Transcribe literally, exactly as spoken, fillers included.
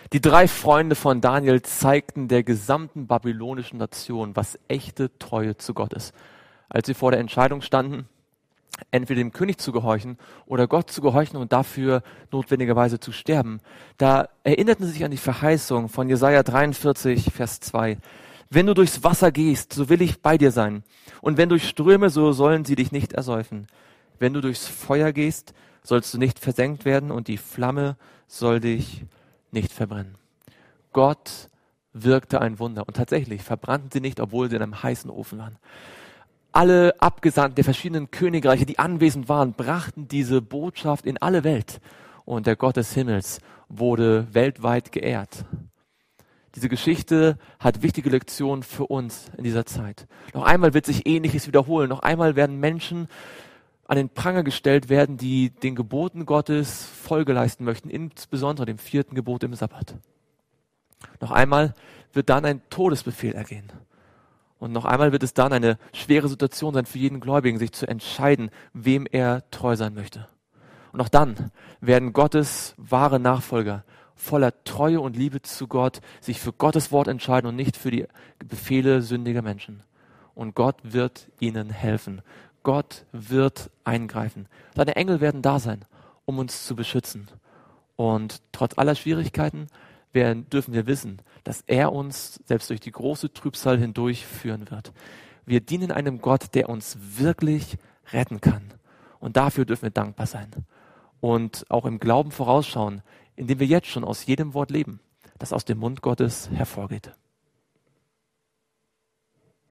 Die drei Freunde von Daniel zeigten der gesamten babylonischen Nation, was echte Treue zu Gott ist. Als sie vor der Entscheidung standen, entweder dem König zu gehorchen oder Gott zu gehorchen und dafür notwendigerweise zu sterben, da erinnerten sie sich an die Verheißung von Jesaja dreiundvierzig, Vers zwei. Wenn du durchs Wasser gehst, so will ich bei dir sein. Und wenn durch Ströme, so sollen sie dich nicht ersäufen. Wenn du durchs Feuer gehst, sollst du nicht versenkt werden und die Flamme soll dich nicht verbrennen. Gott wirkte ein Wunder und tatsächlich verbrannten sie nicht, obwohl sie in einem heißen Ofen waren. Alle Abgesandten der verschiedenen Königreiche, die anwesend waren, brachten diese Botschaft in alle Welt und der Gott des Himmels wurde weltweit geehrt. Diese Geschichte hat wichtige Lektionen für uns in dieser Zeit. Noch einmal wird sich Ähnliches wiederholen. Noch einmal werden Menschen an den Pranger gestellt werden, die den Geboten Gottes Folge leisten möchten, insbesondere dem vierten Gebot im Sabbat. Noch einmal wird dann ein Todesbefehl ergehen. Und noch einmal wird es dann eine schwere Situation sein für jeden Gläubigen, sich zu entscheiden, wem er treu sein möchte. Und auch dann werden Gottes wahre Nachfolger voller Treue und Liebe zu Gott sich für Gottes Wort entscheiden und nicht für die Befehle sündiger Menschen. Und Gott wird ihnen helfen. Gott wird eingreifen. Seine Engel werden da sein, um uns zu beschützen. Und trotz aller Schwierigkeiten werden, dürfen wir wissen, dass er uns selbst durch die große Trübsal hindurch führen wird. Wir dienen einem Gott, der uns wirklich retten kann. Und dafür dürfen wir dankbar sein. Und auch im Glauben vorausschauen, indem wir jetzt schon aus jedem Wort leben, das aus dem Mund Gottes hervorgeht.